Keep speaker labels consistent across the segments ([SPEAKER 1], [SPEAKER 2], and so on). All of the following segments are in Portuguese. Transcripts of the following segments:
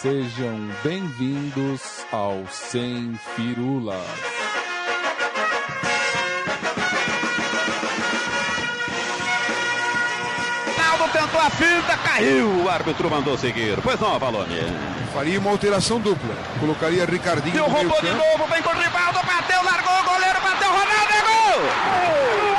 [SPEAKER 1] Sejam bem-vindos ao Sem Firulas.
[SPEAKER 2] Naldo tentou a finta, caiu, o árbitro mandou seguir. Pois não, Avalone.
[SPEAKER 3] Faria uma alteração dupla. Colocaria Ricardinho
[SPEAKER 2] no meio campo. De novo, vem com o Rivaldo, bateu, largou, o goleiro bateu, Ronaldo, é gol!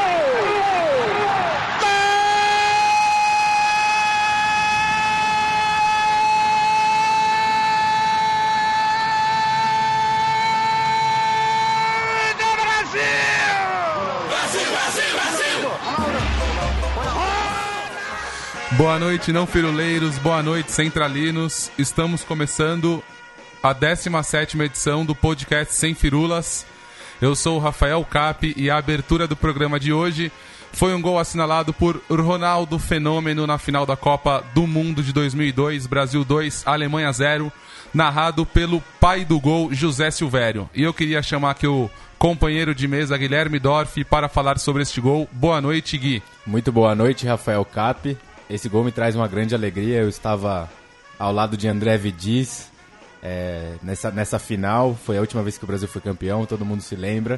[SPEAKER 1] Boa noite, não firuleiros, boa noite, centralinos. Estamos começando a 17ª edição do podcast Sem Firulas. Eu sou o Rafael Cap e a abertura do programa de hoje foi um gol assinalado por Ronaldo Fenômeno na final da Copa do Mundo de 2002, Brasil 2, Alemanha 0, narrado pelo pai do gol, José Silvério. E eu queria chamar aqui o companheiro de mesa, Guilherme Dorff, para falar sobre este gol. Boa noite, Gui.
[SPEAKER 4] Muito boa noite, Rafael Cap. Esse gol me traz uma grande alegria. Eu estava ao lado de André Vidiz nessa final. Foi a última vez que o Brasil foi campeão, todo mundo se lembra.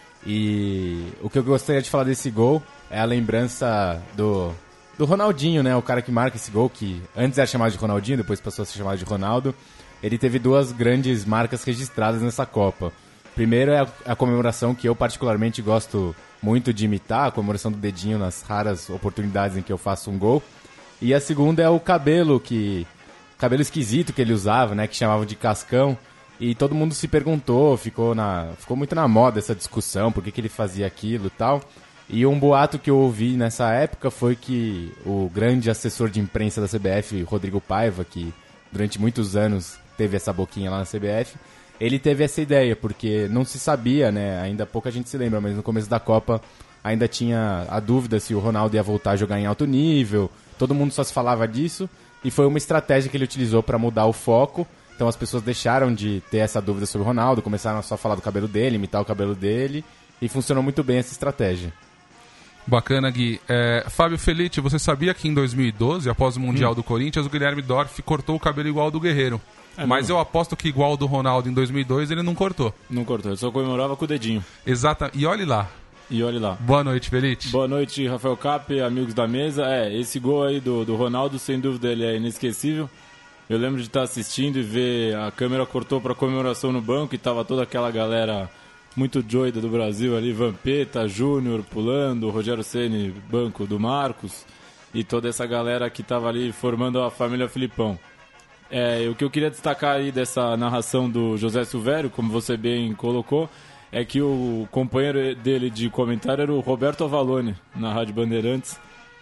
[SPEAKER 4] E o que eu gostaria de falar desse gol é a lembrança do Ronaldinho, né? O cara que marca esse gol, que antes era chamado de Ronaldinho, depois passou a ser chamado de Ronaldo. Ele teve duas grandes marcas registradas nessa Copa. Primeiro é a comemoração que eu particularmente gosto muito de imitar, a comemoração do dedinho nas raras oportunidades em que eu faço um gol. E a segunda é o cabelo esquisito que ele usava, né, que chamavam de cascão. E todo mundo se perguntou, ficou muito na moda essa discussão, por que ele fazia aquilo e tal. E um boato que eu ouvi nessa época foi que o grande assessor de imprensa da CBF, Rodrigo Paiva, que durante muitos anos teve essa boquinha lá na CBF, ele teve essa ideia, porque não se sabia, né? Ainda pouca gente se lembra, mas no começo da Copa ainda tinha a dúvida se o Ronaldo ia voltar a jogar em alto nível, todo mundo só se falava disso, e foi uma estratégia que ele utilizou para mudar o foco. Então as pessoas deixaram de ter essa dúvida sobre o Ronaldo, começaram a só falar do cabelo dele, imitar o cabelo dele, e funcionou muito bem essa estratégia.
[SPEAKER 1] Bacana, Gui. Fábio Felice, você sabia que em 2012, após o Mundial do Corinthians, o Guilherme Dorff cortou o cabelo igual ao do Guerreiro? Mas eu aposto que igual ao do Ronaldo em 2002 ele não cortou.
[SPEAKER 5] Não cortou, ele só comemorava com o dedinho.
[SPEAKER 1] Exato. E olhe lá. Boa noite, Felice.
[SPEAKER 5] Boa noite, Rafael Cap, amigos da mesa. Esse gol aí do Ronaldo, sem dúvida, ele é inesquecível. Eu lembro de estar assistindo e ver a câmera cortou para comemoração no banco e tava toda aquela galera muito doida do Brasil ali, Vampeta, Júnior pulando, Rogério Ceni, banco do Marcos, e toda essa galera que tava ali formando a família Filipão. O que eu queria destacar aí dessa narração do José Silvério, como você bem colocou, é que o companheiro dele de comentário era o Roberto Avalone, na Rádio Bandeirantes,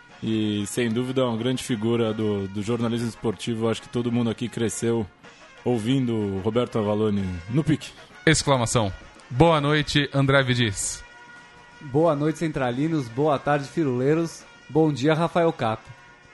[SPEAKER 5] e sem dúvida uma grande figura do jornalismo esportivo. Acho que todo mundo aqui cresceu ouvindo o Roberto Avalone no pique.
[SPEAKER 1] Exclamação. Boa noite, André Vidiz.
[SPEAKER 6] Boa noite, centralinos. Boa tarde, firuleiros. Bom dia, Rafael Cap.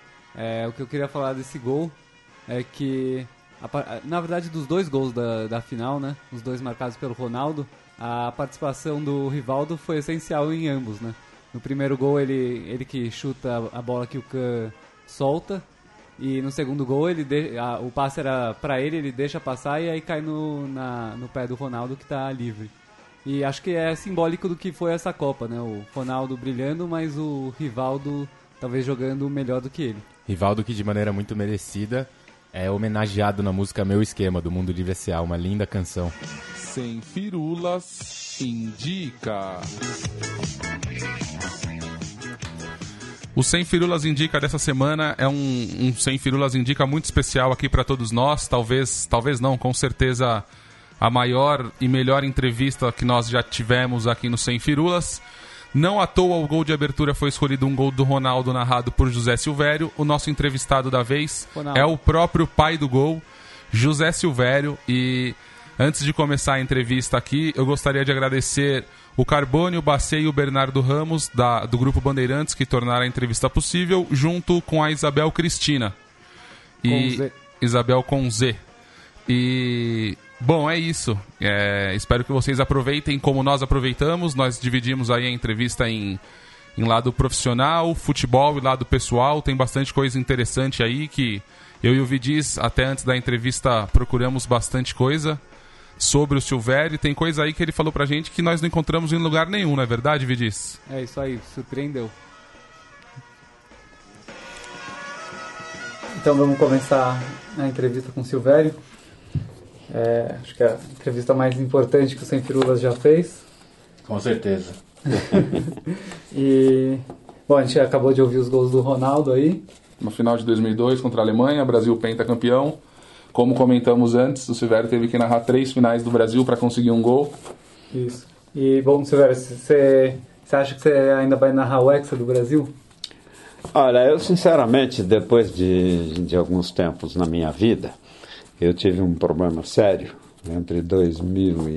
[SPEAKER 6] O que eu queria falar desse gol é que, na verdade, dos dois gols da final, né, os dois marcados pelo Ronaldo, a participação do Rivaldo foi essencial em ambos, né? No primeiro gol, ele que chuta a bola que o Kahn solta, e no segundo gol o passe era para ele deixa passar e aí cai no pé do Ronaldo, que está livre. E acho que é simbólico do que foi essa Copa, né? O Ronaldo brilhando, mas o Rivaldo talvez jogando melhor do que ele.
[SPEAKER 4] Rivaldo que de maneira muito merecida é homenageado na música Meu Esquema, do Mundo Livre S.A., uma linda canção.
[SPEAKER 1] Sem Firulas indica. O Sem Firulas Indica dessa semana é um Sem Firulas Indica muito especial aqui para todos nós. Talvez não, com certeza a maior e melhor entrevista que nós já tivemos aqui no Sem Firulas. Não à toa o gol de abertura foi escolhido um gol do Ronaldo narrado por José Silvério. O nosso entrevistado da vez é o próprio pai do gol, José Silvério. E antes de começar a entrevista aqui, eu gostaria de agradecer o Carbone, o Bacê e o Bernardo Ramos, do Grupo Bandeirantes, que tornaram a entrevista possível, junto com a Isabel Cristina. Isabel com Z. E, bom, é isso. Espero que vocês aproveitem como nós aproveitamos. Nós dividimos aí a entrevista em lado profissional, futebol e lado pessoal. Tem bastante coisa interessante aí que Eu e o Vidiz, até antes da entrevista, procuramos bastante coisa sobre o Silvério. Tem coisa aí que ele falou pra gente que nós não encontramos em lugar nenhum, não é verdade, Vidiz?
[SPEAKER 6] É isso aí, surpreendeu. Então vamos começar a entrevista com o Silvério. Acho que é a entrevista mais importante que o Sem Firulas já fez.
[SPEAKER 4] Com certeza.
[SPEAKER 6] E, bom, a gente acabou de ouvir os gols do Ronaldo aí.
[SPEAKER 1] No final de 2002 contra a Alemanha, Brasil pentacampeão. Como comentamos antes, o Silvério teve que narrar 3 finais do Brasil para conseguir um gol.
[SPEAKER 6] Isso. E, bom, Silvério, você acha que você ainda vai narrar o Hexa do Brasil?
[SPEAKER 7] Olha, eu sinceramente, depois de alguns tempos na minha vida, eu tive um problema sério entre 2000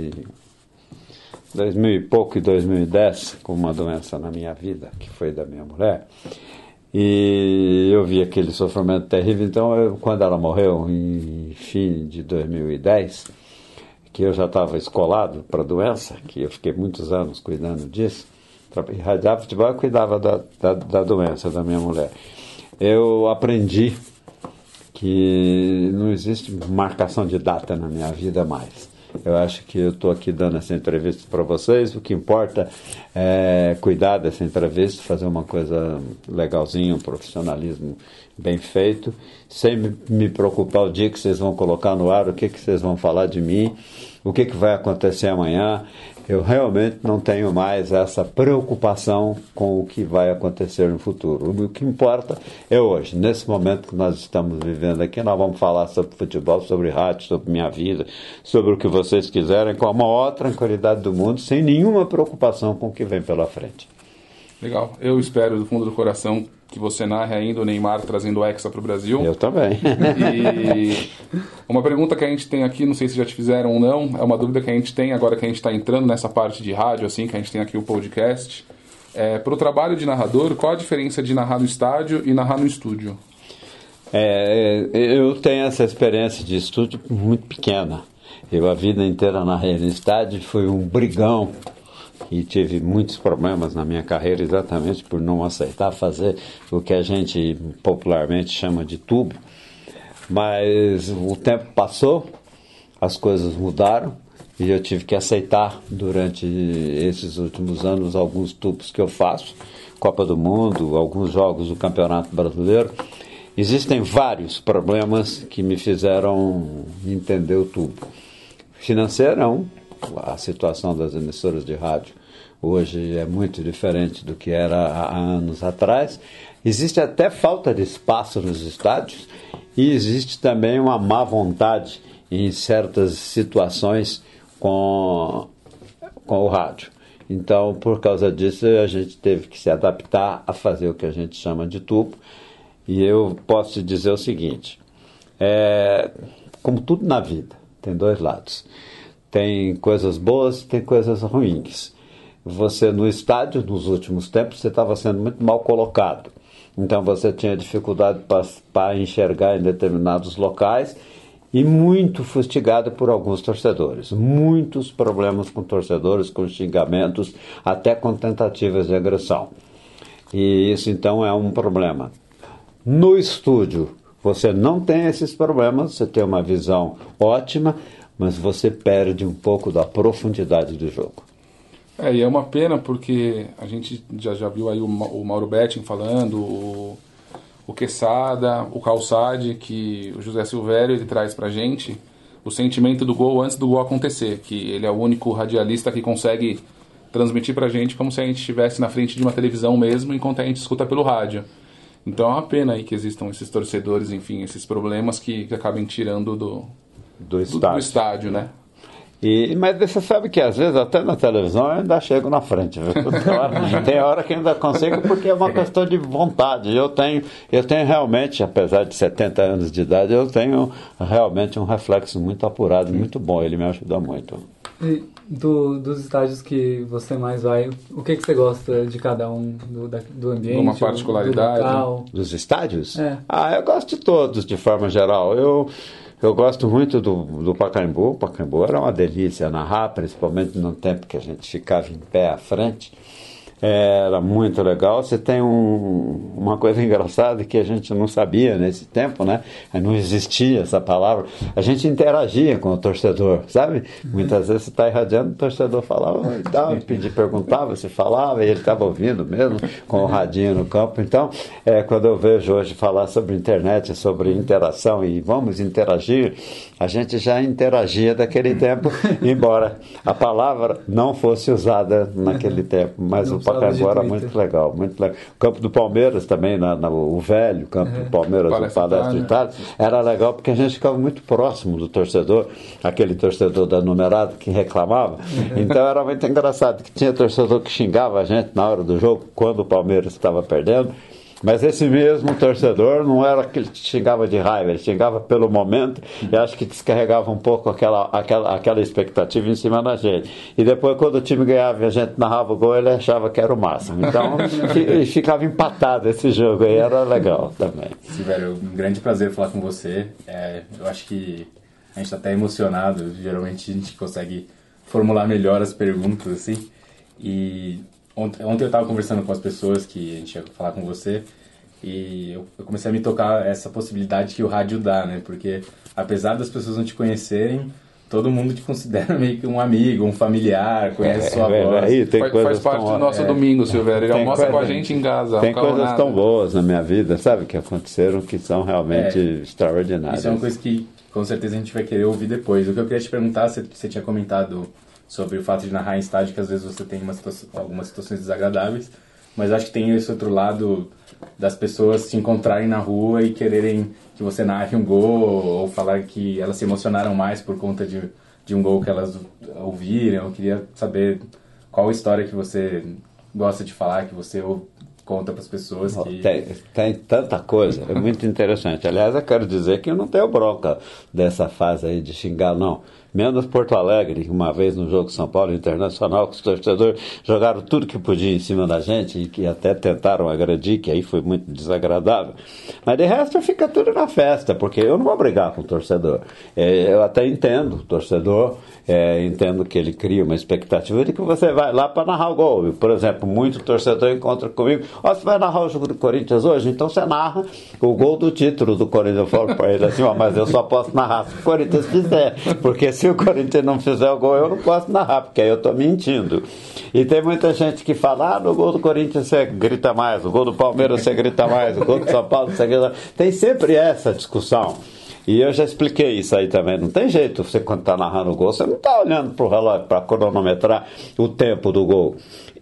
[SPEAKER 7] e pouco e 2010, com uma doença na minha vida, que foi da minha mulher. E eu vi aquele sofrimento terrível. Então, quando ela morreu, em fim de 2010, que eu já estava escolado para a doença, que eu fiquei muitos anos cuidando disso, irradiava futebol e cuidava da doença da minha mulher. Eu aprendi que não existe marcação de data na minha vida mais. Eu acho que eu estou aqui dando essa entrevista para vocês. O que importa é cuidar dessa entrevista, fazer uma coisa legalzinha, um profissionalismo bem feito, sem me preocupar o dia que vocês vão colocar no ar, o que vocês vão falar de mim, o que vai acontecer amanhã. Eu realmente não tenho mais essa preocupação com o que vai acontecer no futuro. O que importa é hoje, nesse momento que nós estamos vivendo aqui. Nós vamos falar sobre futebol, sobre rádio, sobre minha vida, sobre o que vocês quiserem, com a maior tranquilidade do mundo, sem nenhuma preocupação com o que vem pela frente.
[SPEAKER 1] Legal. Eu espero do fundo do coração que você narre ainda o Neymar trazendo o Hexa para o Brasil.
[SPEAKER 7] Eu também.
[SPEAKER 1] E uma pergunta que a gente tem aqui, não sei se já te fizeram ou não, é uma dúvida que a gente tem agora que a gente está entrando nessa parte de rádio, assim, que a gente tem aqui o podcast. Para o trabalho de narrador, qual a diferença de narrar no estádio e narrar no estúdio?
[SPEAKER 7] Eu tenho essa experiência de estúdio muito pequena. Eu a vida inteira narrei no estádio, fui um brigão. E tive muitos problemas na minha carreira exatamente por não aceitar fazer o que a gente popularmente chama de tubo. Mas o tempo passou, as coisas mudaram e eu tive que aceitar durante esses últimos anos alguns tubos que eu faço, Copa do Mundo, alguns jogos do Campeonato Brasileiro. Existem vários problemas que me fizeram entender o tubo. Financeiro é um. A situação das emissoras de rádio hoje é muito diferente do que era há anos atrás. Existe até falta de espaço nos estádios e existe também uma má vontade em certas situações com o rádio. Então, por causa disso, a gente teve que se adaptar a fazer o que a gente chama de tubo. E eu posso te dizer o seguinte, como tudo na vida, tem dois lados. Tem coisas boas e tem coisas ruins. Você no estádio, nos últimos tempos, você estava sendo muito mal colocado. Então você tinha dificuldade para enxergar em determinados locais e muito fustigado por alguns torcedores. Muitos problemas com torcedores, com xingamentos, até com tentativas de agressão. E isso então é um problema. No estúdio, você não tem esses problemas, você tem uma visão ótima, mas você perde um pouco da profundidade do jogo.
[SPEAKER 1] E é uma pena porque a gente já viu aí o Mauro Betting falando, o Quesada, o Calçade, que o José Silvério ele traz pra gente o sentimento do gol antes do gol acontecer, que ele é o único radialista que consegue transmitir pra gente como se a gente estivesse na frente de uma televisão mesmo, enquanto a gente escuta pelo rádio. Então é uma pena aí que existam esses torcedores, enfim, esses problemas que acabem tirando do estádio, né?
[SPEAKER 7] Mas você sabe que às vezes até na televisão eu ainda chego na frente, viu? Tem hora que ainda consigo porque é uma questão de vontade. Eu tenho realmente, apesar de 70 anos de idade, eu tenho realmente um reflexo muito apurado, muito bom. Ele me ajuda muito.
[SPEAKER 6] E dos estádios que você mais vai, o que você gosta de cada um, do ambiente?
[SPEAKER 1] Uma particularidade?
[SPEAKER 6] Do local?
[SPEAKER 7] Dos estádios?
[SPEAKER 6] Eu
[SPEAKER 7] gosto de todos, de forma geral. Eu gosto muito do Pacaembu. O Pacaembu era uma delícia narrar, principalmente no tempo que a gente ficava em pé à frente. Era muito legal. Você tem uma coisa engraçada que a gente não sabia nesse tempo, né? Não existia essa palavra. A gente interagia com o torcedor, sabe? Muitas vezes você está irradiando, o torcedor falava e tal, perguntava, você falava, e ele estava ouvindo mesmo, com o radinho no campo. Então, quando eu vejo hoje falar sobre internet, sobre interação e vamos interagir, a gente já interagia daquele tempo, embora a palavra não fosse usada naquele tempo, mas o Pacaembu era muito legal, muito legal. O campo do Palmeiras também, o velho campo do Palmeiras, o Palestra Itália, era legal porque a gente ficava muito próximo do torcedor, aquele torcedor da numerada que reclamava. Então era muito engraçado que tinha torcedor que xingava a gente na hora do jogo, quando o Palmeiras estava perdendo. Mas esse mesmo torcedor não era aquele que xingava de raiva, ele xingava pelo momento e acho que descarregava um pouco aquela expectativa em cima da gente. E depois, quando o time ganhava e a gente narrava o gol, ele achava que era o máximo. Então, ficava empatado esse jogo aí, era legal também.
[SPEAKER 4] Sim, velho, um grande prazer falar com você. Eu acho que a gente está até emocionado, geralmente a gente consegue formular melhor as perguntas, assim. E ontem eu estava conversando com as pessoas que a gente ia falar com você e eu comecei a me tocar essa possibilidade que o rádio dá, né? Porque apesar das pessoas não te conhecerem, todo mundo te considera meio que um amigo, um familiar, conhece sua voz.
[SPEAKER 7] Aí,
[SPEAKER 1] faz parte do nosso domingo, Silvério. Ele almoça com a gente em casa.
[SPEAKER 7] Tem coisas tão boas na minha vida, sabe? Que aconteceram que são realmente extraordinárias.
[SPEAKER 4] Isso é uma coisa que com certeza a gente vai querer ouvir depois. O que eu queria te perguntar, você tinha comentado sobre o fato de narrar em estádio, que às vezes você tem algumas situações desagradáveis, mas acho que tem esse outro lado das pessoas se encontrarem na rua e quererem que você narre um gol, ou falar que elas se emocionaram mais por conta de um gol que elas ouviram. Eu queria saber qual história que você gosta de falar, que você conta para as pessoas.
[SPEAKER 7] Tem tanta coisa, é muito interessante. Aliás, eu quero dizer que eu não tenho bronca dessa fase aí de xingar, não. Menos Porto Alegre, uma vez no jogo São Paulo Internacional, que os torcedores jogaram tudo que podia em cima da gente e que até tentaram agredir, que aí foi muito desagradável. Mas de resto fica tudo na festa, porque eu não vou brigar com o torcedor. Eu até entendo o torcedor, entendo que ele cria uma expectativa de que você vai lá para narrar o gol. Por exemplo, muito torcedor encontra comigo: você vai narrar o jogo do Corinthians hoje? Então você narra o gol do título do Corinthians. Eu falo para ele assim: mas eu só posso narrar se o Corinthians fizer, porque se o Corinthians não fizer o gol, eu não posso narrar, porque aí eu estou mentindo. E tem muita gente que fala: no gol do Corinthians você grita mais, no gol do Palmeiras você grita mais, no gol do São Paulo você grita mais. Tem sempre essa discussão. E eu já expliquei isso aí também. Não tem jeito, você quando está narrando o gol, você não está olhando para o relógio para cronometrar o tempo do gol.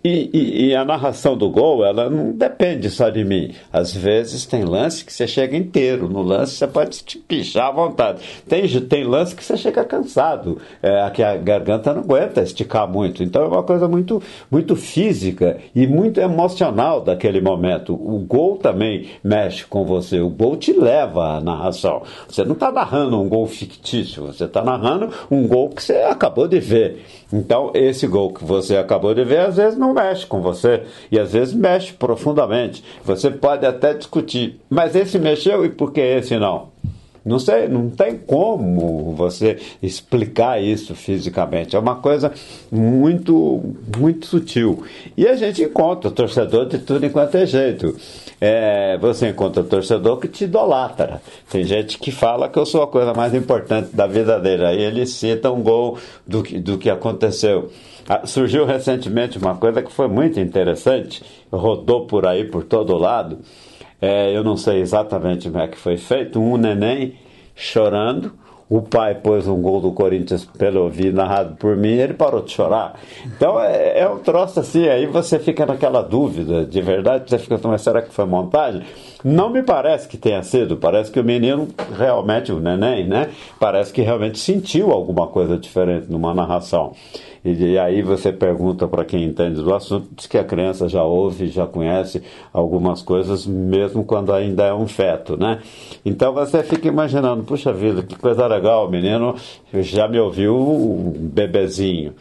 [SPEAKER 7] E a narração do gol, ela não depende só de mim. Às vezes tem lance que você chega inteiro. No lance você pode te pichar à vontade. Tem lance que você chega cansado, que a garganta não aguenta esticar muito. Então é uma coisa muito, muito física e muito emocional daquele momento. O gol também mexe com você. O gol te leva à narração. Você não está narrando um gol fictício, você está narrando um gol que você acabou de ver. Então, esse gol que você acabou de ver, às vezes não mexe com você, e às vezes mexe profundamente. Você pode até discutir, mas esse mexeu e por que esse não? Não sei, não tem como você explicar isso fisicamente. É uma coisa muito, muito sutil. E a gente encontra o torcedor de tudo enquanto é jeito. Você encontra o torcedor que te idolatra. Tem gente que fala que eu sou a coisa mais importante da vida dele. Aí ele cita um gol do que aconteceu. Surgiu recentemente uma coisa que foi muito interessante, rodou por aí, por todo lado. Eu não sei exatamente como é que foi feito. Um neném chorando, o pai pôs um gol do Corinthians pelo ouvido, narrado por mim, e ele parou de chorar. Então é um troço assim, aí você fica naquela dúvida, de verdade, você fica, mas será que foi montagem? Não me parece que tenha sido, parece que o menino realmente, o neném, né, parece que realmente sentiu alguma coisa diferente numa narração. E aí você pergunta para quem entende do assunto, diz que a criança já ouve, já conhece algumas coisas, mesmo quando ainda é um feto, né? Então você fica imaginando, puxa vida, que coisa legal, o menino já me ouviu um bebezinho.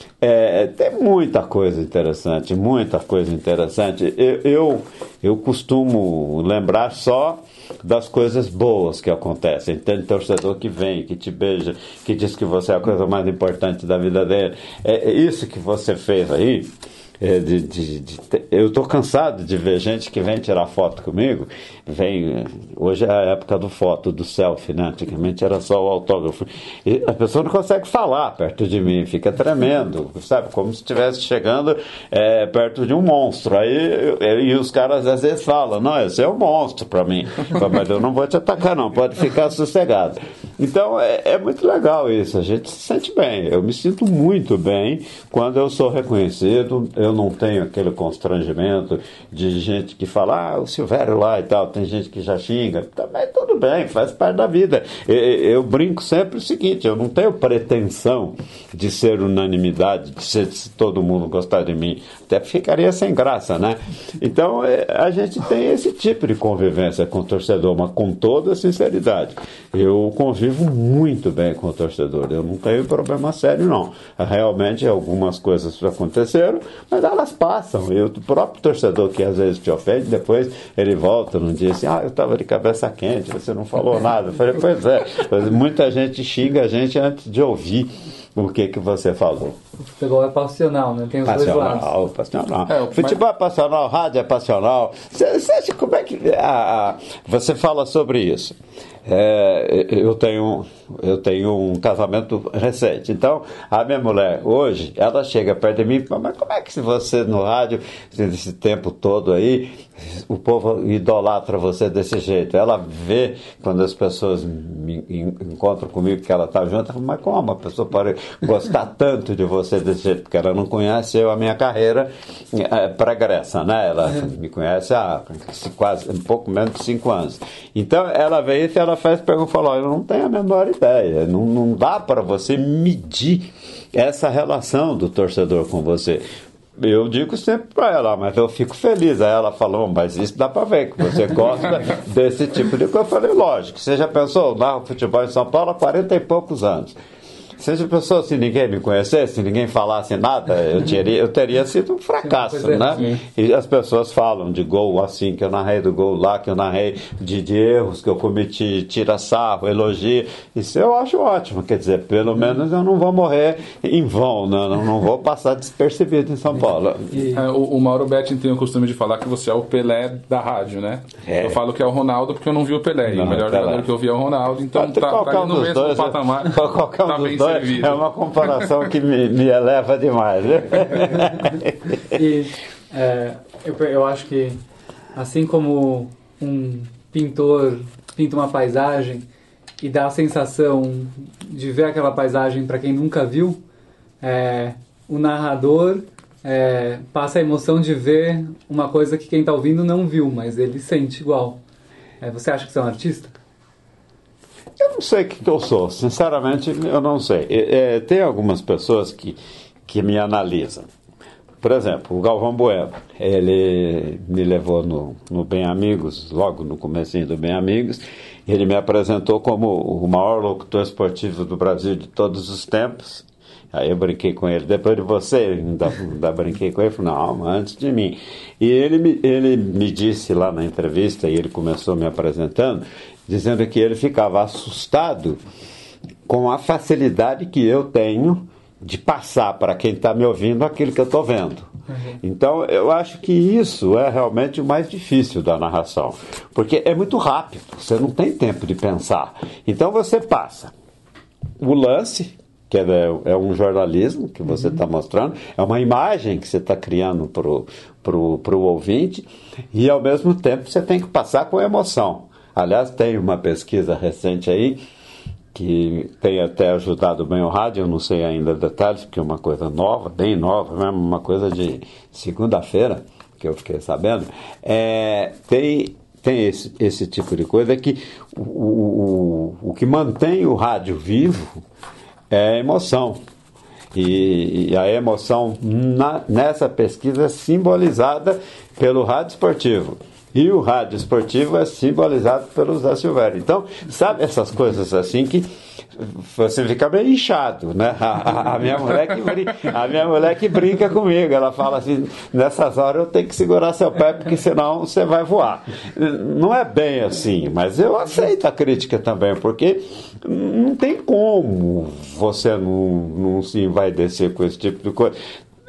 [SPEAKER 7] Tem muita coisa interessante, muita coisa interessante. Eu costumo lembrar só das coisas boas que acontecem. Tem torcedor que vem, que te beija, que diz que você é a coisa mais importante da vida dele. Isso que você fez aí, Eu estou cansado de ver gente que vem tirar foto comigo. Hoje é a época do selfie, né? Antigamente era só o autógrafo. E a pessoa não consegue falar perto de mim, fica tremendo, sabe? Como se estivesse chegando perto de um monstro. E os caras às vezes falam: não, esse é um monstro para mim. Mas eu não vou te atacar, não, pode ficar sossegado. Então é muito legal isso, a gente se sente bem. Eu me sinto muito bem quando eu sou reconhecido. Eu não tenho aquele constrangimento de gente que fala: o Silvério lá e tal. Tem gente que já xinga. Também tudo bem, faz parte da vida. Eu brinco sempre o seguinte: eu não tenho pretensão de ser unanimidade, de ser se todo mundo gostar de mim. Até ficaria sem graça, né? Então a gente tem esse tipo de convivência com o torcedor, mas com toda sinceridade. Eu convivo muito bem com o torcedor. Eu não tenho problema sério, não. Realmente algumas coisas aconteceram, mas elas passam. E o próprio torcedor que às vezes te ofende, depois ele volta num dia assim: eu estava de cabeça quente, você não falou nada. Eu falei: pois é, mas muita gente xinga a gente antes de ouvir o que você falou.
[SPEAKER 6] O futebol é passional, né? Tem os dois lados.
[SPEAKER 7] Passional. O futebol é passional, o rádio é passional. Você acha como é que... você fala sobre isso. Eu tenho um casamento recente. Então, a minha mulher, hoje, ela chega perto de mim e fala: mas como é que você no rádio, esse tempo todo aí, o povo idolatra você desse jeito? Ela vê, quando as pessoas me encontram comigo que ela está junto, ela fala: mas como uma pessoa pode gostar tanto de você desse jeito? Porque ela não conhece a minha carreira pregressa, né? Ela me conhece há quase um pouco menos de 5 anos. Então, ela veio e ela faz pergunta e falou: eu não tenho a menor ideia. Não dá para você medir essa relação do torcedor com você. Eu digo sempre para ela: mas eu fico feliz. Aí ela falou: mas isso dá para ver que você gosta desse tipo de coisa. Eu falei: lógico. Você já pensou? Eu narro futebol em São Paulo há 40 e poucos anos. Você já pensou, se ninguém me conhecesse, se ninguém falasse nada, eu teria sido um fracasso, né? Sim. E as pessoas falam de gol assim, que eu narrei do gol lá, que eu narrei de erros que eu cometi, tira sarro, elogio. Isso eu acho ótimo. Quer dizer, pelo menos eu não vou morrer em vão, né? Não vou passar despercebido em São Paulo.
[SPEAKER 1] O Mauro Betting tem o costume de falar que você é o Pelé da rádio, né? Eu falo que é o Ronaldo porque eu não vi o Pelé. E o melhor jogador que eu vi é o Ronaldo. Então tá ali no mesmo patamar.
[SPEAKER 7] Qualquer um dos dois. É uma comparação que me eleva demais.
[SPEAKER 6] E eu acho que, assim como um pintor pinta uma paisagem e dá a sensação de ver aquela paisagem para quem nunca viu, o narrador passa a emoção de ver uma coisa que quem está ouvindo não viu, mas ele sente igual. Você acha que você é um artista?
[SPEAKER 7] Eu não sei o que eu sou, sinceramente eu não sei. Tem algumas pessoas que me analisam. Por exemplo, o Galvão Bueno, ele me levou no Bem Amigos, logo no comecinho do Bem Amigos, ele me apresentou como o maior locutor esportivo do Brasil de todos os tempos. Aí eu brinquei com ele: depois de você, ainda brinquei com ele, falei: não, antes de mim. E ele me disse lá na entrevista, e ele começou me apresentando, dizendo que ele ficava assustado com a facilidade que eu tenho de passar para quem está me ouvindo aquilo que eu estou vendo. Uhum. Então, eu acho que isso é realmente o mais difícil da narração, porque é muito rápido, você não tem tempo de pensar. Então, você passa o lance, que é um jornalismo que você está mostrando, é uma imagem que você está criando pro ouvinte, e ao mesmo tempo você tem que passar com emoção. Aliás, tem uma pesquisa recente aí que tem até ajudado bem o rádio, eu não sei ainda detalhes, porque é uma coisa nova, bem nova, mesmo, uma coisa de segunda-feira, que eu fiquei sabendo. Tem esse tipo de coisa que o que mantém o rádio vivo é a emoção. E a emoção nessa pesquisa é simbolizada pelo rádio esportivo. E o rádio esportivo é simbolizado pelo Zé Silvério. Então, sabe essas coisas assim que você fica meio inchado, né? A minha mulher que brinca comigo, ela fala assim: nessas horas eu tenho que segurar seu pé, porque senão você vai voar. Não é bem assim, mas eu aceito a crítica também, porque não tem como você não se envaidecer com esse tipo de coisa.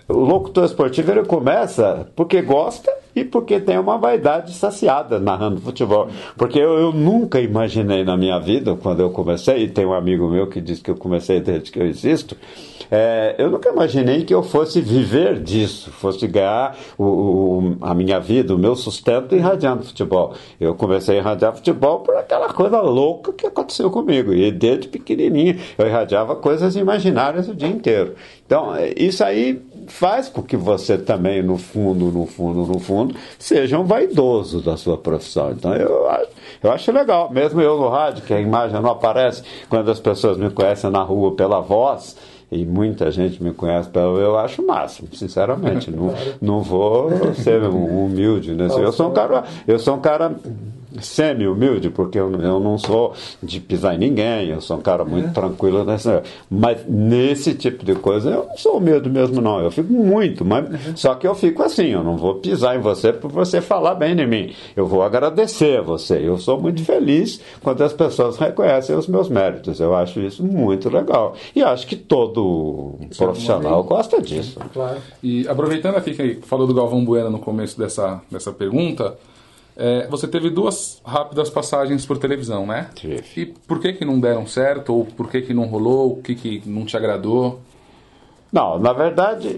[SPEAKER 7] o locutor esportivo ele começa porque gosta e porque tem uma vaidade saciada narrando futebol. Porque eu nunca imaginei na minha vida, quando eu comecei, e tem um amigo meu que diz que eu comecei desde que eu existo, eu nunca imaginei que eu fosse viver disso, fosse ganhar a minha vida, o meu sustento irradiando futebol. Eu comecei a irradiar futebol por aquela coisa louca que aconteceu comigo. E desde pequenininho eu irradiava coisas imaginárias o dia inteiro. Então, isso aí faz com que você também, no fundo, seja um vaidoso da sua profissão. Então, eu acho legal. Mesmo eu no rádio, que a imagem não aparece, quando as pessoas me conhecem na rua pela voz, e muita gente me conhece pelo eu acho o máximo, sinceramente. Não vou ser humilde, né? Eu sou um cara semi-humilde, porque eu não sou de pisar em ninguém, eu sou um cara muito tranquilo nessa. Mas nesse tipo de coisa eu não sou humilde mesmo, não. Eu fico muito, mas só que eu fico assim, eu não vou pisar em você por você falar bem de mim. Eu vou agradecer a você. Eu sou muito feliz quando as pessoas reconhecem os meus méritos. Eu acho isso muito legal. E acho que todo profissional gosta disso.
[SPEAKER 1] Claro. E aproveitando aqui que falou do Galvão Bueno no começo dessa pergunta, você teve 2 rápidas passagens por televisão, né?
[SPEAKER 7] Tive.
[SPEAKER 1] E por que não deram certo? Ou por que não rolou? O que não te agradou?
[SPEAKER 7] Não, na verdade,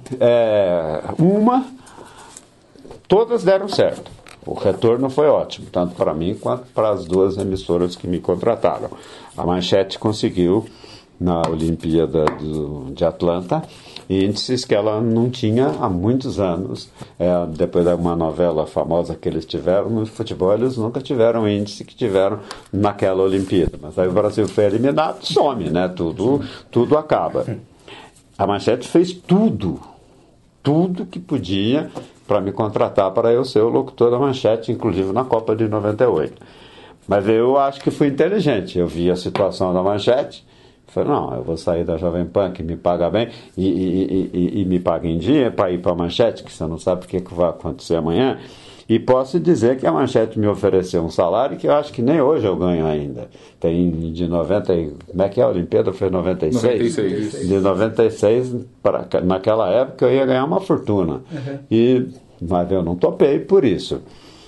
[SPEAKER 7] todas deram certo. O retorno foi ótimo, tanto para mim quanto para as 2 emissoras que me contrataram. A Manchete conseguiu, na Olimpíada de Atlanta, índices que ela não tinha há muitos anos. Depois de uma novela famosa que eles tiveram no futebol, eles nunca tiveram o índice que tiveram naquela Olimpíada. Mas aí o Brasil foi eliminado, some, né? Tudo acaba. A Manchete fez tudo que podia para me contratar para eu ser o locutor da Manchete, inclusive na Copa de 98. Mas eu acho que fui inteligente. Eu vi a situação da Manchete, falei, não, eu vou sair da Jovem Pan, que me paga bem, e me paga em dia, para ir para a Manchete, que você não sabe o que vai acontecer amanhã. E posso dizer que a Manchete me ofereceu um salário que eu acho que nem hoje eu ganho ainda. Tem de 90... Como é que é? A Olimpíada foi 96? 96. De 96, naquela época, eu ia ganhar uma fortuna. Mas eu não topei por isso.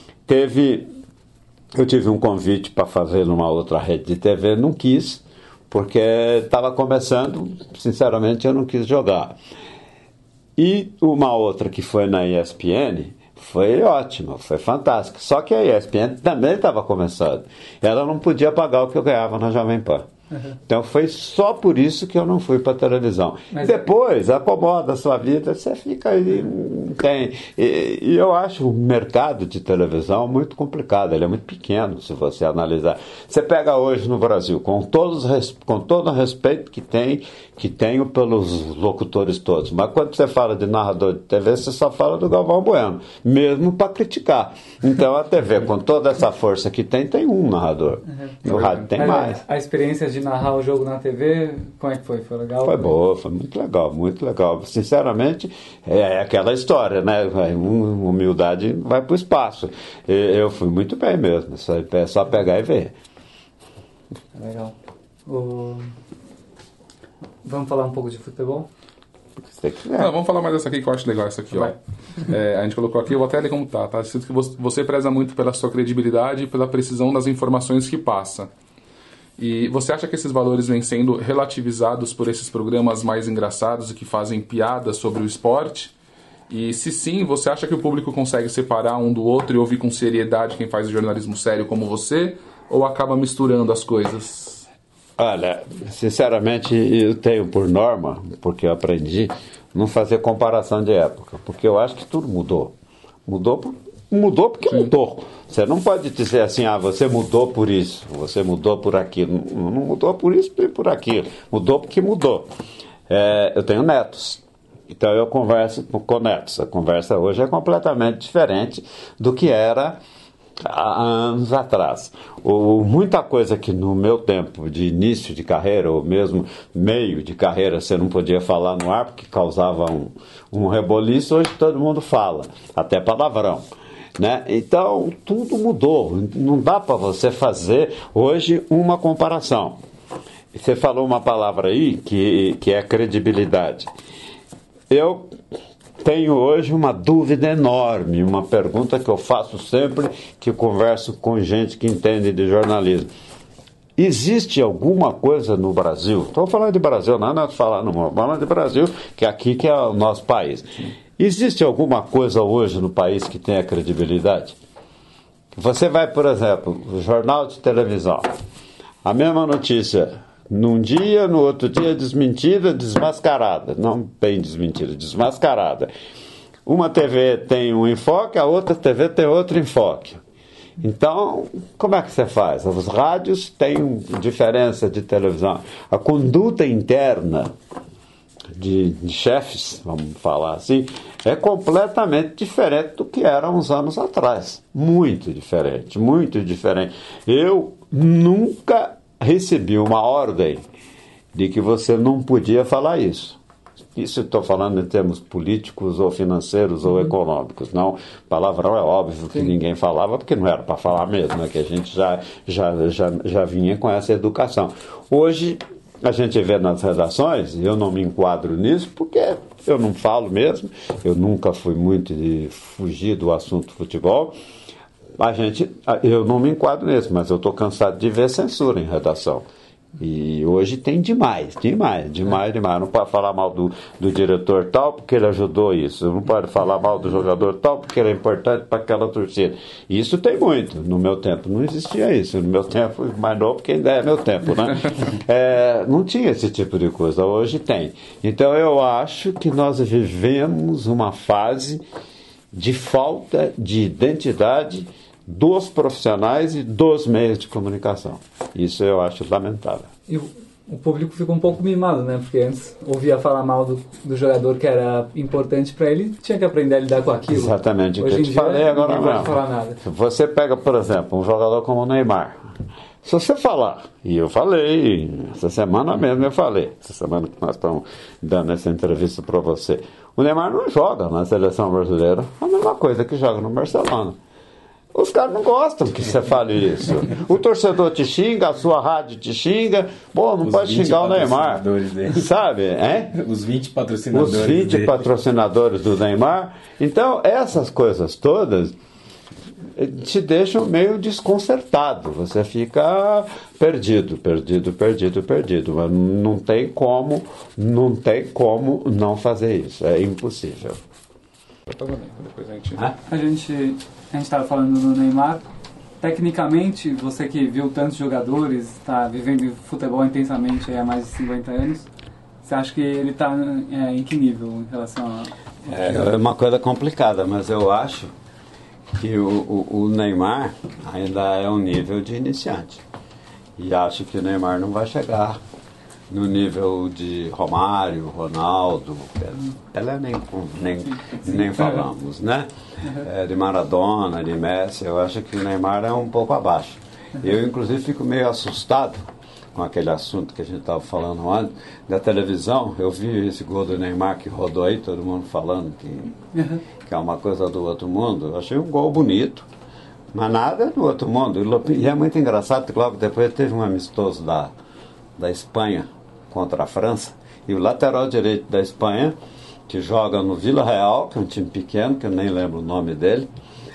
[SPEAKER 7] Eu tive um convite para fazer numa outra rede de TV, não quis, porque estava começando, sinceramente eu não quis jogar. E uma outra que foi na ESPN, foi ótima, foi fantástica. Só que a ESPN também estava começando. Ela não podia pagar o que eu ganhava na Jovem Pan. Então foi só por isso que eu não fui para a televisão. Depois, acomoda a sua vida, você fica aí, tem. E eu acho o mercado de televisão muito complicado, ele é muito pequeno se você analisar. Você pega hoje no Brasil, com todo o respeito que tenho pelos locutores todos, mas quando você fala de narrador de TV, você só fala do Galvão Bueno, mesmo para criticar. Então a TV, com toda essa força que tem um narrador. No rádio tem mais.
[SPEAKER 6] A experiência de narrar o jogo na TV, como é que foi? Foi legal?
[SPEAKER 7] Foi boa, foi muito legal, muito legal. Sinceramente, é aquela história, né? Humildade vai para o espaço. Eu fui muito bem mesmo, é só pegar e ver.
[SPEAKER 6] Legal. Vamos falar um pouco de futebol?
[SPEAKER 1] Não, vamos falar mais dessa aqui que eu acho legal, essa aqui, ó. A gente colocou aqui, eu vou até ler como tá escrito que você preza muito pela sua credibilidade e pela precisão das informações que passa. E você acha que esses valores vêm sendo relativizados por esses programas mais engraçados e que fazem piadas sobre o esporte? E se sim, você acha que o público consegue separar um do outro e ouvir com seriedade quem faz jornalismo sério como você? Ou acaba misturando as coisas?
[SPEAKER 7] Olha, sinceramente, eu tenho por norma, porque eu aprendi, não fazer comparação de época. Porque eu acho que tudo mudou. Mudou porque mudou. Você não pode dizer assim, você mudou por isso, você mudou por aquilo. Não mudou por isso nem por aquilo. Mudou porque mudou. Eu tenho netos. Então eu converso com netos. A conversa hoje é completamente diferente do que era há anos atrás. Muita coisa que no meu tempo de início de carreira, ou mesmo meio de carreira, você não podia falar no ar porque causava um reboliço, hoje todo mundo fala, até palavrão. Né? Então, tudo mudou. Não dá para você fazer hoje uma comparação. Você falou uma palavra aí que é credibilidade. eu tenho hoje uma dúvida enorme, uma pergunta que eu faço sempre que converso com gente que entende de jornalismo. Existe alguma coisa no Brasil, estou falando de Brasil, não é falando de Brasil, que aqui que é o nosso país. Existe alguma coisa hoje no país que tenha credibilidade? Você vai, por exemplo, o jornal de televisão, a mesma notícia, num dia, no outro dia desmentida, desmascarada, não bem desmentida, desmascarada. Uma TV tem um enfoque, a outra TV tem outro enfoque. Então, como é que você faz? Os rádios têm diferença de televisão. A conduta interna de chefes, vamos falar assim, é completamente diferente do que era uns anos atrás. Muito diferente, muito diferente. Eu nunca recebi uma ordem de que você não podia falar isso. Isso estou falando em termos políticos ou financeiros ou econômicos. Não, palavrão é óbvio que ninguém falava, porque não era para falar mesmo, é que a gente já vinha com essa educação. Hoje, a gente vê nas redações, e eu não me enquadro nisso, porque eu não falo mesmo, eu nunca fui muito de fugir do assunto futebol. Eu não me enquadro nisso, mas eu estou cansado de ver censura em redação. E hoje tem demais. Não pode falar mal do diretor tal porque ele ajudou isso. Não pode falar mal do jogador tal porque ele é importante para aquela torcida. Isso tem muito. No meu tempo não existia isso. No meu tempo, mais novo porque ainda é meu tempo, né? Não tinha esse tipo de coisa. Hoje tem. Então eu acho que nós vivemos uma fase de falta de identidade dos profissionais e dos meios de comunicação. Isso eu acho lamentável.
[SPEAKER 6] E o público ficou um pouco mimado, né? Porque antes ouvia falar mal do jogador que era importante para ele, tinha que aprender a lidar com aquilo.
[SPEAKER 7] Exatamente.
[SPEAKER 6] Hoje
[SPEAKER 7] o que eu te falei agora
[SPEAKER 6] não pode falar nada.
[SPEAKER 7] Você pega, por exemplo, um jogador como o Neymar. Se você falar, e eu falei, essa semana mesmo eu falei, essa semana que nós estamos dando essa entrevista para você, o Neymar não joga na seleção brasileira, a mesma coisa que joga no Barcelona. Os caras não gostam que você fale isso. O torcedor te xinga, a sua rádio te xinga. Pô, não pode xingar o Neymar. Sabe?
[SPEAKER 4] Os 20 patrocinadores.
[SPEAKER 7] Os 20 patrocinadores do Neymar. Então, essas coisas todas te deixam meio desconcertado. Você fica perdido. Mas não tem como não fazer isso. É impossível.
[SPEAKER 6] A gente estava falando do Neymar. Tecnicamente, você que viu tantos jogadores, está vivendo futebol intensamente há mais de 50 anos, você acha que ele está em que nível em relação a...
[SPEAKER 7] É uma coisa complicada, mas eu acho que o Neymar ainda é um nível de iniciante. E acho que o Neymar não vai chegar no nível de Romário, Ronaldo, Pelé nem falamos, né? De Maradona, de Messi. Eu acho que o Neymar é um pouco abaixo. Eu, inclusive, fico meio assustado com aquele assunto que a gente estava falando antes, da televisão. Eu vi esse gol do Neymar que rodou aí, todo mundo falando que é uma coisa do outro mundo. Eu achei um gol bonito, mas nada do outro mundo. E é muito engraçado, que logo depois teve um amistoso da Espanha contra a França, e o lateral direito da Espanha, que joga no Vila Real, que é um time pequeno, que eu nem lembro o nome dele,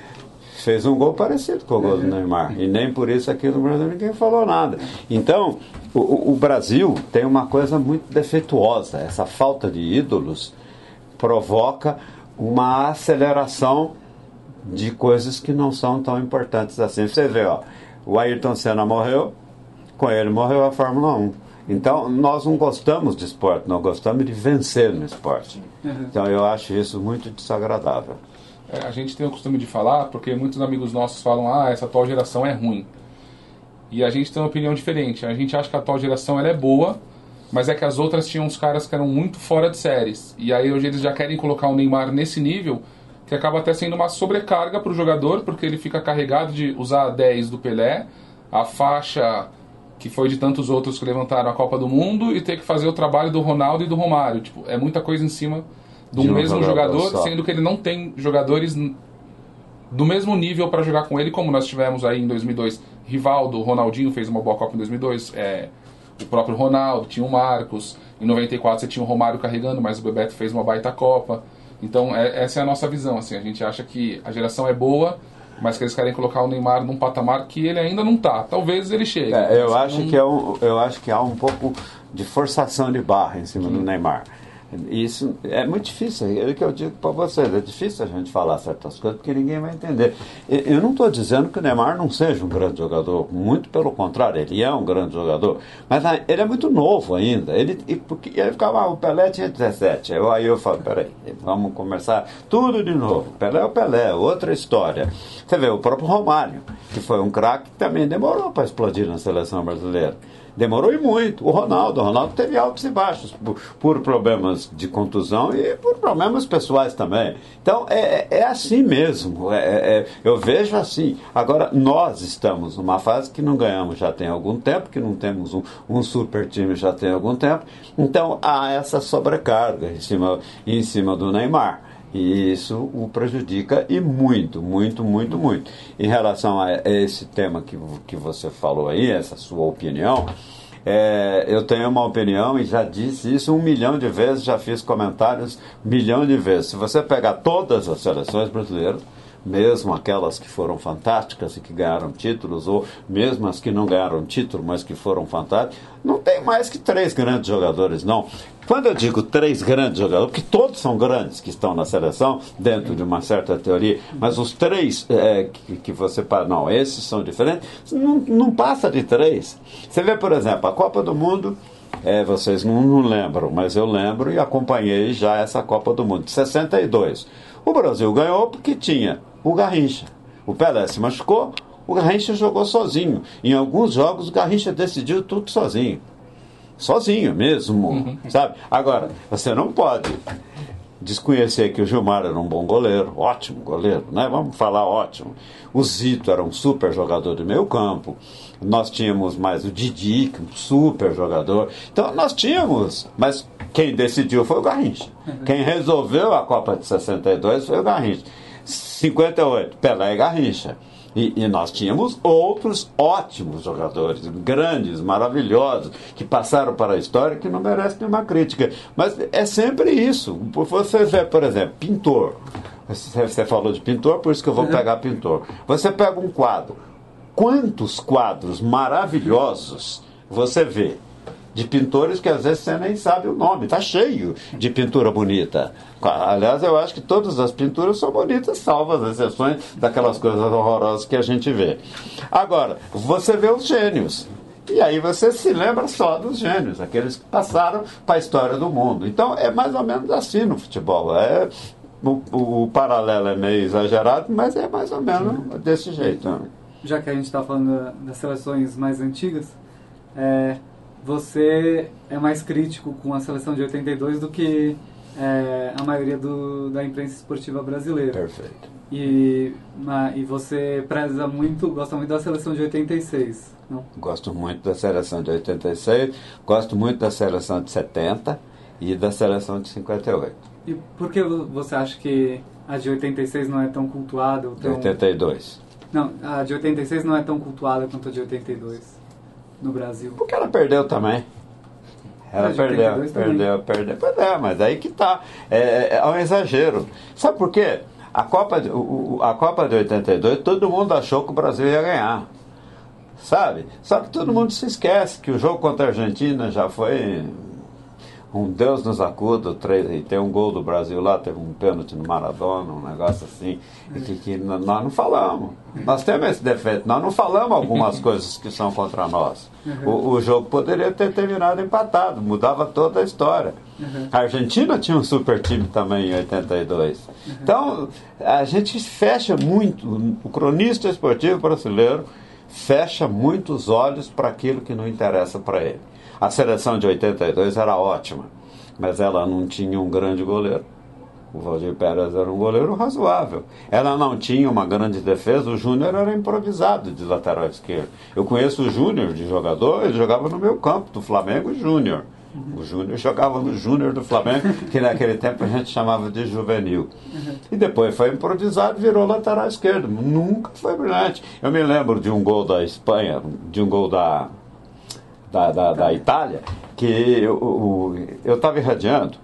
[SPEAKER 7] fez um gol parecido com o gol do Neymar. E nem por isso aqui no Brasil ninguém falou nada. Então, o Brasil tem uma coisa muito defeituosa. Essa falta de ídolos provoca uma aceleração de coisas que não são tão importantes assim. Você vê, o Ayrton Senna morreu, com ele morreu a Fórmula 1. Então, nós não gostamos de esporte, nós gostamos de vencer no esporte. Então, eu acho isso muito desagradável.
[SPEAKER 1] A gente tem o costume de falar, porque muitos amigos nossos falam, essa atual geração é ruim. E a gente tem uma opinião diferente. A gente acha que a atual geração ela é boa, mas é que as outras tinham uns caras que eram muito fora de séries. E aí hoje eles já querem colocar o Neymar nesse nível, que acaba até sendo uma sobrecarga para o jogador, porque ele fica carregado de usar a 10 do Pelé, a faixa que foi de tantos outros que levantaram a Copa do Mundo, e ter que fazer o trabalho do Ronaldo e do Romário. Tipo, é muita coisa em cima do mesmo jogador, sendo que ele não tem jogadores do mesmo nível para jogar com ele, como nós tivemos aí em 2002. Rivaldo, Ronaldinho fez uma boa Copa em 2002. o próprio Ronaldo, tinha o Marcos, em 94 você tinha o Romário carregando, mas o Bebeto fez uma baita Copa. Então essa é a nossa visão, assim, a gente acha que a geração é boa, mas que eles querem colocar o Neymar num patamar que ele ainda não tá. Talvez ele chegue.
[SPEAKER 7] Eu acho que há um pouco de forçação de barra em cima do Neymar. Isso é muito difícil, é o que eu digo para vocês, é difícil a gente falar certas coisas porque ninguém vai entender. Eu não estou dizendo que o Neymar não seja um grande jogador, muito pelo contrário, ele é um grande jogador, mas ele é muito novo ainda. Ele ficava, o Pelé tinha 17, aí eu falo, peraí, vamos começar tudo de novo. Pelé é o Pelé, outra história. Você vê, o próprio Romário, que foi um craque que também demorou para explodir na seleção brasileira. Demorou e muito. O Ronaldo teve altos e baixos por problemas de contusão e por problemas pessoais também. Então, é assim mesmo. Eu vejo assim. Agora, nós estamos numa fase que não ganhamos já tem algum tempo, que não temos um super time já tem algum tempo. Então, há essa sobrecarga em cima do Neymar. E isso o prejudica e muito, muito, muito, muito. Em relação a esse tema que você falou aí, essa sua opinião, eu tenho uma opinião e já disse isso 1 milhão de vezes, já fiz comentários 1 milhão de vezes. Se você pegar todas as seleções brasileiras, mesmo aquelas que foram fantásticas e que ganharam títulos, ou mesmo as que não ganharam título, mas que foram fantásticas, não tem mais que 3 grandes jogadores, não. Quando eu digo 3 grandes jogadores, porque todos são grandes que estão na seleção, dentro de uma certa teoria, mas os 3 que você... Não, esses são diferentes, não passa de 3. Você vê, por exemplo, a Copa do Mundo, vocês não lembram, mas eu lembro e acompanhei já essa Copa do Mundo, de 62. O Brasil ganhou porque tinha o Garrincha. O Pelé se machucou, o Garrincha jogou sozinho. Em alguns jogos, o Garrincha decidiu tudo sozinho. Sozinho mesmo, sabe? Agora, você não pode desconhecer que o Gilmar era um bom goleiro, ótimo goleiro, né? Vamos falar ótimo. O Zito era um super jogador de meio campo. Nós tínhamos mais o Didi, que é um super jogador. Então, nós tínhamos, mas quem decidiu foi o Garrincha. Quem resolveu a Copa de 62 foi o Garrincha. 58, Pelé e Garrincha. E nós tínhamos outros ótimos jogadores, grandes, maravilhosos, que passaram para a história que não merecem nenhuma crítica. Mas é sempre isso. Você vê, por exemplo, pintor. Você falou de pintor, por isso que eu vou pegar pintor. Você pega um quadro. Quantos quadros maravilhosos você vê de pintores que às vezes você nem sabe o nome, está cheio de pintura bonita. Aliás, eu acho que todas as pinturas são bonitas, salvo as exceções daquelas coisas horrorosas que a gente vê. Agora, você vê os gênios, e aí você se lembra só dos gênios, aqueles que passaram para a história do mundo. Então, é mais ou menos assim no futebol. O paralelo é meio exagerado, mas é mais ou menos desse jeito.
[SPEAKER 6] Já que a gente está falando das seleções mais antigas, você é mais crítico com a seleção de 82 do que a maioria da imprensa esportiva brasileira.
[SPEAKER 7] Perfeito.
[SPEAKER 6] E você gosta muito da seleção de 86, não?
[SPEAKER 7] Gosto muito da seleção de 86, gosto muito da seleção de 70 e da seleção de 58.
[SPEAKER 6] E por que você acha que a de 86 não é tão cultuada? Ou tão...
[SPEAKER 7] 82.
[SPEAKER 6] Não, a de 86 não é tão cultuada quanto a de 82 no Brasil.
[SPEAKER 7] Porque ela perdeu também. Ela perdeu. Pois mas aí que tá. É um exagero. Sabe por quê? A Copa de 82, todo mundo achou que o Brasil ia ganhar. Sabe? Só que todo mundo se esquece que o jogo contra a Argentina já foi um Deus nos acuda, e tem um gol do Brasil lá, teve um pênalti no Maradona, um negócio assim, que nós não falamos. Nós temos esse defeito, nós não falamos algumas coisas que são contra nós. O jogo poderia ter terminado empatado, mudava toda a história. A Argentina tinha um super time também em 82. Então, a gente fecha muito, o cronista esportivo brasileiro fecha muito os olhos para aquilo que não interessa para ele. A seleção de 82 era ótima, mas ela não tinha um grande goleiro. O Valdir Pérez era um goleiro razoável. Ela não tinha uma grande defesa, o Júnior era improvisado de lateral esquerdo. Eu conheço o Júnior de jogador, ele jogava no meu campo, do Flamengo Júnior. O Júnior jogava no Júnior do Flamengo, que naquele tempo a gente chamava de juvenil. E depois foi improvisado e virou lateral esquerdo. Nunca foi brilhante. Eu me lembro de um gol da Espanha, de um gol da da Itália, que eu estava irradiando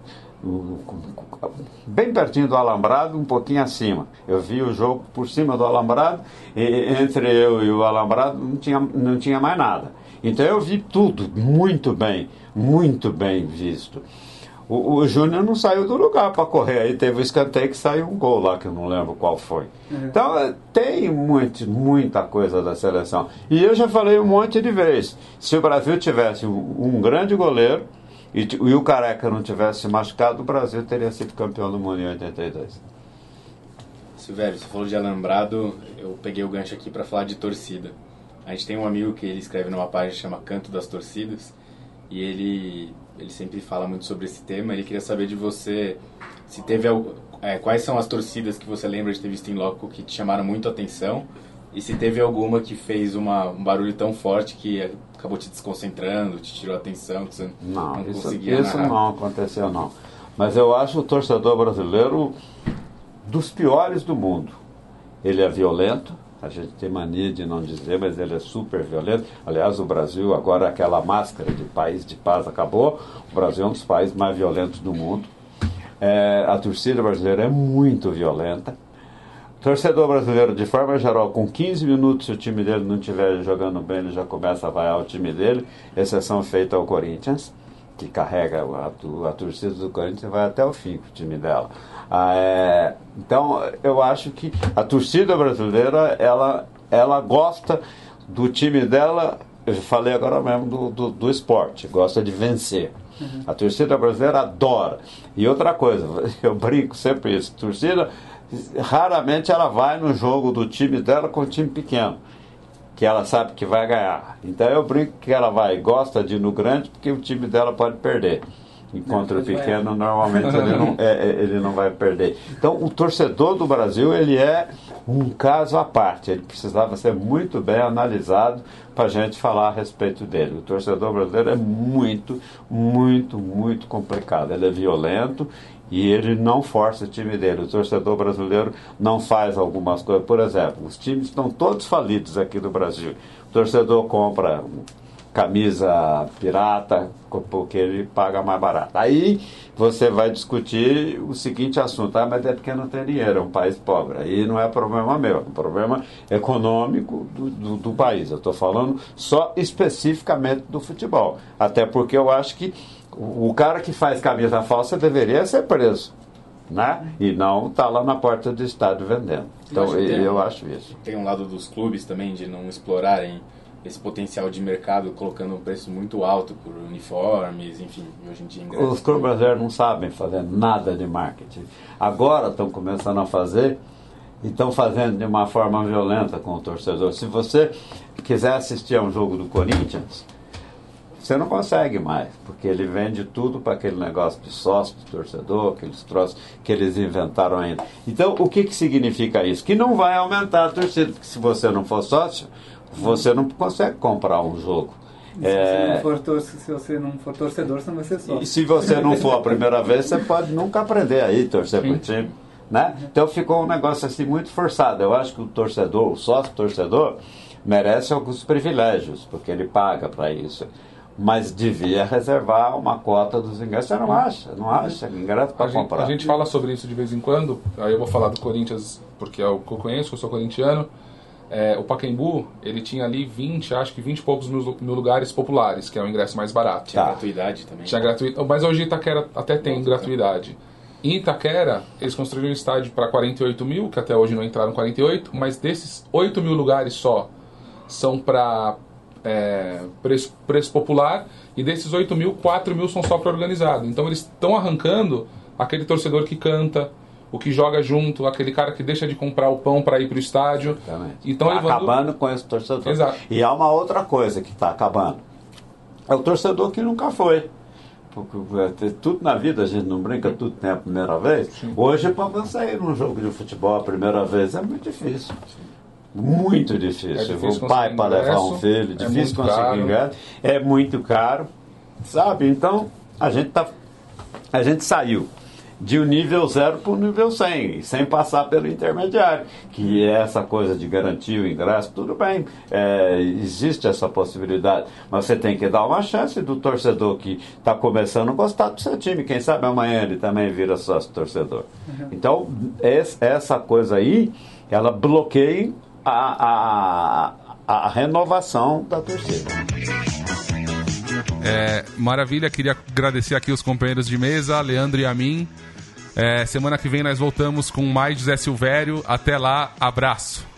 [SPEAKER 7] bem pertinho do alambrado, um pouquinho acima. Eu vi o jogo por cima do alambrado, e entre eu e o alambrado não tinha mais nada. Então eu vi tudo muito bem visto. O Júnior não saiu do lugar para correr, aí teve o escanteio que saiu um gol lá, que eu não lembro qual foi. Então tem muita coisa da seleção. E eu já falei um monte de vezes, se o Brasil tivesse um grande goleiro e o Careca não tivesse machucado, o Brasil teria sido campeão do mundo em 82.
[SPEAKER 4] Silvério, você falou de alambrado, eu peguei o gancho aqui para falar de torcida. A gente tem um amigo que ele escreve numa página que chama Canto das Torcidas, e ele sempre fala muito sobre esse tema. Ele queria saber de você se teve quais são as torcidas que você lembra de ter visto em loco que te chamaram muito a atenção, e se teve alguma que fez um barulho tão forte que acabou te desconcentrando, te tirou a atenção, que você não conseguia narrar.
[SPEAKER 7] Isso não aconteceu, não. Mas eu acho o torcedor brasileiro dos piores do mundo. Ele é violento, a gente tem mania de não dizer, mas ele é super violento. Aliás, o Brasil, agora aquela máscara de país de paz acabou, o Brasil é um dos países mais violentos do mundo. A torcida brasileira é muito violenta. O torcedor brasileiro, de forma geral, com 15 minutos, se o time dele não estiver jogando bem, ele já começa a vaiar o time dele, exceção feita ao Corinthians, que carrega a torcida do Corinthians e vai até o fim com o time dela. Então, eu acho que a torcida brasileira, ela gosta do time dela, eu falei agora mesmo do esporte, gosta de vencer. A torcida brasileira adora. E outra coisa, eu brinco sempre isso, torcida, raramente ela vai no jogo do time dela com o time pequeno, que ela sabe que vai ganhar. Então eu brinco que ela gosta de ir no grande, porque o time dela pode perder. Enquanto o pequeno, normalmente ele não vai perder. Então o torcedor do Brasil, ele é um caso à parte. Ele precisava ser muito bem analisado para a gente falar a respeito dele. O torcedor brasileiro é muito complicado. Ele é violento e ele não força o time dele. O torcedor brasileiro não faz algumas coisas. Por exemplo, os times estão todos falidos aqui no Brasil. O torcedor compra camisa pirata porque ele paga mais barato. Aí você vai discutir o seguinte assunto: mas é porque não tem dinheiro, é um país pobre. Aí não é problema meu, é um problema econômico do país. Eu estou falando só especificamente do futebol. Até porque eu acho que o cara que faz camisa falsa deveria ser preso, né? E não tá lá na porta do estádio vendendo. Então eu acho isso.
[SPEAKER 4] Tem um lado dos clubes também de não explorarem esse potencial de mercado, colocando um preço muito alto por uniformes, enfim, hoje em dia ingressos.
[SPEAKER 7] Os clubes brasileiros não sabem fazer nada de marketing. Agora estão começando a fazer e estão fazendo de uma forma violenta com o torcedor. Se você quiser assistir a um jogo do Corinthians, você não consegue mais, porque ele vende tudo para aquele negócio de sócio, de torcedor, aqueles troços que eles inventaram ainda. Então, o que significa isso? Que não vai aumentar a torcida, porque se você não for sócio, você não consegue comprar um jogo.
[SPEAKER 6] Se você não for torcedor, você não vai ser sócio.
[SPEAKER 7] E se você não for a primeira vez, você pode nunca aprender aí torcer para o time, né? Então ficou um negócio assim muito forçado. Eu acho que o torcedor, o sócio torcedor, merece alguns privilégios, porque ele paga para isso. Mas devia reservar uma cota dos ingressos. Você não acha ingresso para comprar.
[SPEAKER 1] A gente fala sobre isso de vez em quando. Aí eu vou falar do Corinthians, porque é o que eu conheço, eu sou corintiano. O Pacaembu, ele tinha ali 20 e poucos mil lugares populares, que é o ingresso mais barato.
[SPEAKER 4] Tinha gratuidade também.
[SPEAKER 1] Tinha gratuidade, mas hoje Itaquera até tem gratuidade. Em Itaquera, eles construíram um estádio para 48 mil, que até hoje não entraram 48, mas desses 8 mil lugares só são para preço popular, e desses 8 mil, 4 mil são só para organizado. Então eles estão arrancando aquele torcedor que canta, o que joga junto, aquele cara que deixa de comprar o pão para ir para o estádio. Então,
[SPEAKER 7] acabando com esse torcedor.
[SPEAKER 1] Exato.
[SPEAKER 7] E há uma outra coisa que está acabando. É o torcedor que nunca foi. Porque tudo na vida, a gente não brinca, tudo tem a primeira vez. Sim. Hoje, para você ir num jogo de futebol a primeira vez, é muito difícil. Muito difícil. O pai para levar um filho, difícil conseguir ingresso. É muito caro. Sabe? Então, a gente saiu de um nível 0 para o nível 100, sem passar pelo intermediário, que é essa coisa de garantir o ingresso, tudo bem, existe essa possibilidade, mas você tem que dar uma chance do torcedor que está começando a gostar do seu time, quem sabe amanhã ele também vira sócio torcedor. Então, essa coisa aí, ela bloqueia a renovação da torcida.
[SPEAKER 1] Maravilha, queria agradecer aqui os companheiros de mesa, Leandro e a mim. Semana que vem nós voltamos com mais José Silvério. Até lá, abraço.